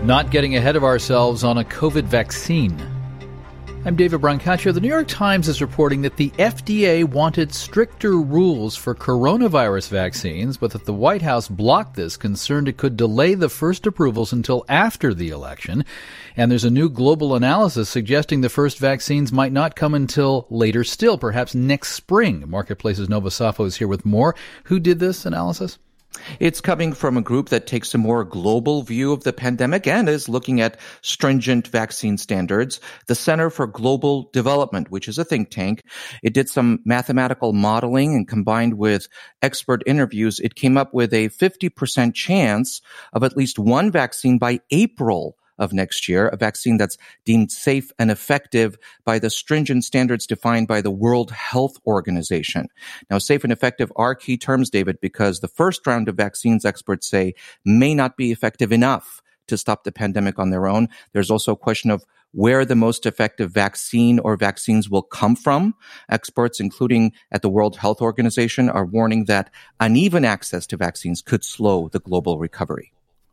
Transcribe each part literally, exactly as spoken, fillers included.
not getting ahead of ourselves on a COVID vaccine. I'm David Brancaccio. The New York Times is reporting that the F D A wanted stricter rules for coronavirus vaccines, but that the White House blocked this, concerned it could delay the first approvals until after the election. And there's a new global analysis suggesting the first vaccines might not come until later still, perhaps next spring. Marketplace's Nova Safo is here with more. Who did this analysis? It's coming from a group that takes a more global view of the pandemic and is looking at stringent vaccine standards. The Center for Global Development, which is a think tank, it did some mathematical modeling, and combined with expert interviews, it came up with a fifty percent chance of at least one vaccine by April of next year, a vaccine that's deemed safe and effective by the stringent standards defined by the World Health Organization. Now, safe and effective are key terms, David, because the first round of vaccines, experts say, may not be effective enough to stop the pandemic on their own. There's also a question of where the most effective vaccine or vaccines will come from. Experts, including at the World Health Organization, are warning that uneven access to vaccines could slow the global recovery.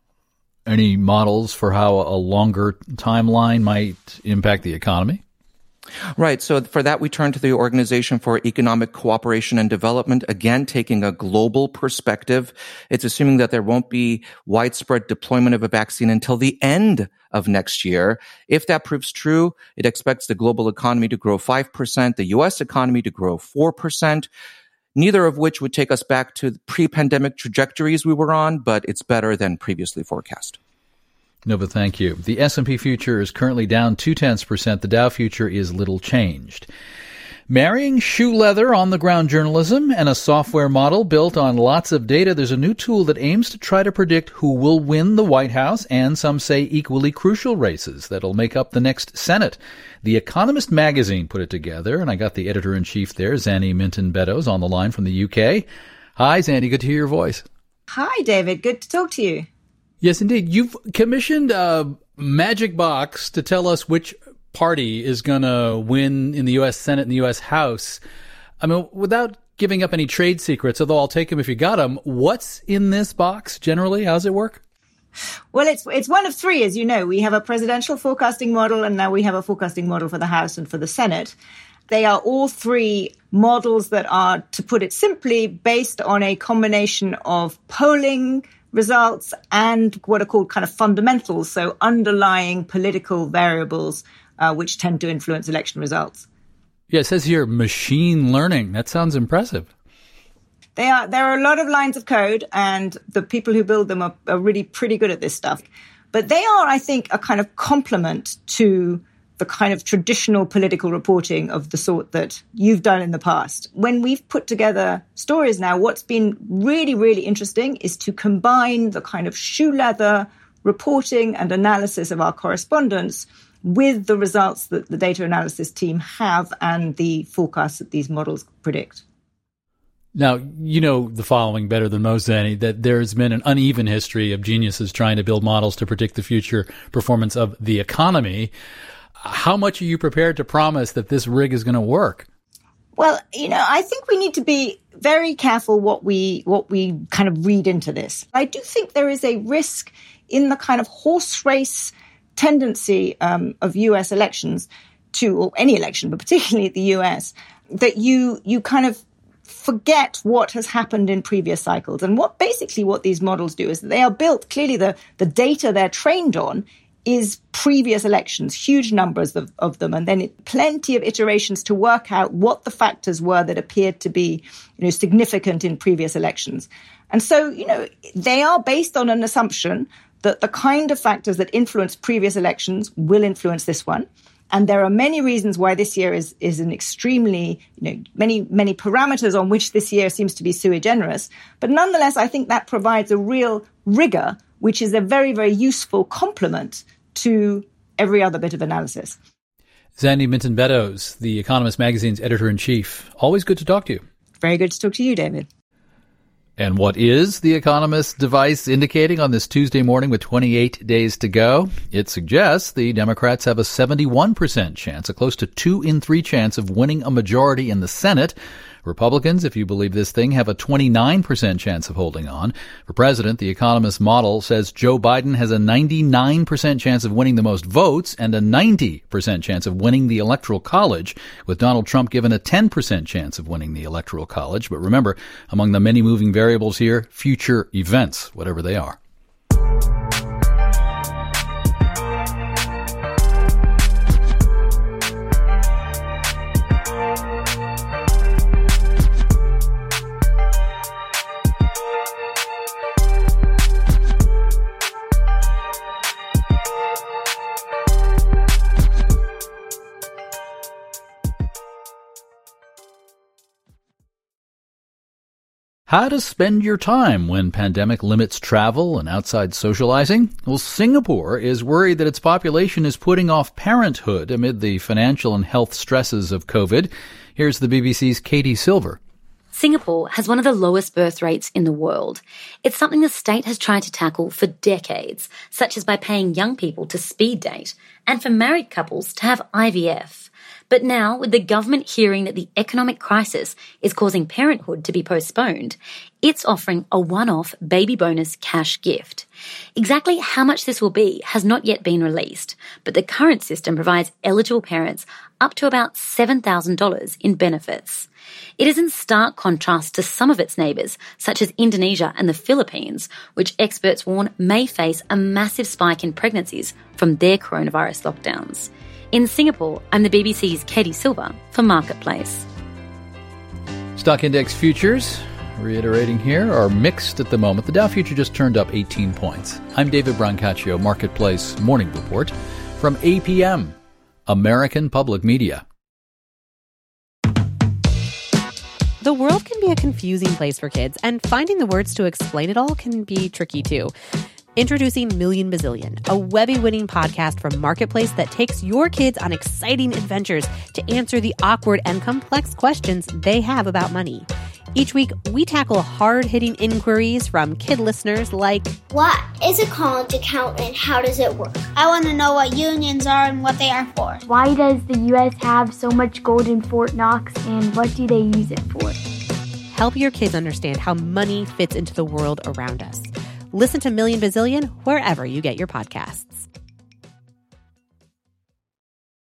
Any models for how a longer timeline might impact the economy? Right. So for that, we turn to the Organization for Economic Cooperation and Development, again, taking a global perspective. It's assuming that there won't be widespread deployment of a vaccine until the end of next year. If that proves true, it expects the global economy to grow five percent, the U S economy to grow four percent. Neither of which would take us back to the pre-pandemic trajectories we were on, but it's better than previously forecast. Nova, thank you. The S and P future is currently down two-tenths percent. The Dow future is little changed. Marrying shoe leather on-the-ground journalism and a software model built on lots of data, there's a new tool that aims to try to predict who will win the White House and, some say, equally crucial races that'll make up the next Senate. The Economist magazine put it together, and I got the editor-in-chief there, Zanny Minton-Beddoes, on the line from the U K. Hi, Zanny. Good to hear your voice. Hi, David. Good to talk to you. Yes, indeed. You've commissioned a magic box to tell us which party is going to win in the U S Senate and the U S House. I mean, without giving up any trade secrets, although I'll take them if you got them, what's in this box generally? How does it work? Well, it's it's one of three, as you know. We have a presidential forecasting model, and now we have a forecasting model for the House and for the Senate. They are all three models that are, to put it simply, based on a combination of polling results and what are called kind of fundamentals, so underlying political variables, uh, which tend to influence election results. Yeah, it says here machine learning. That sounds impressive. They are. There are a lot of lines of code, and the people who build them are, are really pretty good at this stuff. But they are, I think, a kind of complement to the kind of traditional political reporting of the sort that you've done in the past. When we've put together stories now, what's been really, really interesting is to combine the kind of shoe leather reporting and analysis of our correspondents with the results that the data analysis team have and the forecasts that these models predict. Now, you know the following better than most, Zanny, that there's been an uneven history of geniuses trying to build models to predict the future performance of the economy. How much are you prepared to promise that this rig is going to work? Well, you know, I think we need to be very careful what we what we kind of read into this. I do think there is a risk in the kind of horse race tendency um, of U S elections to, or any election, but particularly the U S, that you you kind of forget what has happened in previous cycles. And what basically what these models do is that they are built, clearly the, the data they're trained on is previous elections, huge numbers of, of them, and then it, plenty of iterations to work out what the factors were that appeared to be, you know, significant in previous elections. And so, you know, they are based on an assumption that the kind of factors that influence previous elections will influence this one. And there are many reasons why this year is, is an extremely, you know, many, many parameters on which this year seems to be sui generis. But nonetheless, I think that provides a real rigor, which is a very, very useful complement to every other bit of analysis. Zanny Minton-Beddoes, The Economist magazine's editor-in-chief. Always good to talk to you. Very good to talk to you, David. And what is The Economist device indicating on this Tuesday morning with twenty-eight days to go? It suggests the Democrats have a seventy-one percent chance, a close to two in three chance of winning a majority in the Senate. Republicans, if you believe this thing, have a twenty-nine percent chance of holding on. For president, the Economist model says Joe Biden has a ninety-nine percent chance of winning the most votes and a ninety percent chance of winning the Electoral College, with Donald Trump given a ten percent chance of winning the Electoral College. But remember, among the many moving variables here, future events, whatever they are. How to spend your time when pandemic limits travel and outside socializing? Well, Singapore is worried that its population is putting off parenthood amid the financial and health stresses of COVID. Here's the B B C's Katie Silver. Singapore has one of the lowest birth rates in the world. It's something the state has tried to tackle for decades, such as by paying young people to speed date and for married couples to have I V F. But now, with the government hearing that the economic crisis is causing parenthood to be postponed, it's offering a one-off baby bonus cash gift. Exactly how much this will be has not yet been released, but the current system provides eligible parents up to about seven thousand dollars in benefits. It is in stark contrast to some of its neighbours, such as Indonesia and the Philippines, which experts warn may face a massive spike in pregnancies from their coronavirus lockdowns. In Singapore, I'm the B B C's Katie Silver for Marketplace. Stock index futures, reiterating here, are mixed at the moment. The Dow future just turned up eighteen points. I'm David Brancaccio, Marketplace Morning Report from A P M, American Public Media. The world can be a confusing place for kids, and finding the words to explain it all can be tricky too. Introducing Million Bazillion, a Webby-winning podcast from Marketplace that takes your kids on exciting adventures to answer the awkward and complex questions they have about money. Each week, we tackle hard-hitting inquiries from kid listeners like, what is a college account and how does it work? I want to know what unions are and what they are for. Why does the U S have so much gold in Fort Knox, and what do they use it for? Help your kids understand how money fits into the world around us. Listen to Million Bazillion wherever you get your podcasts.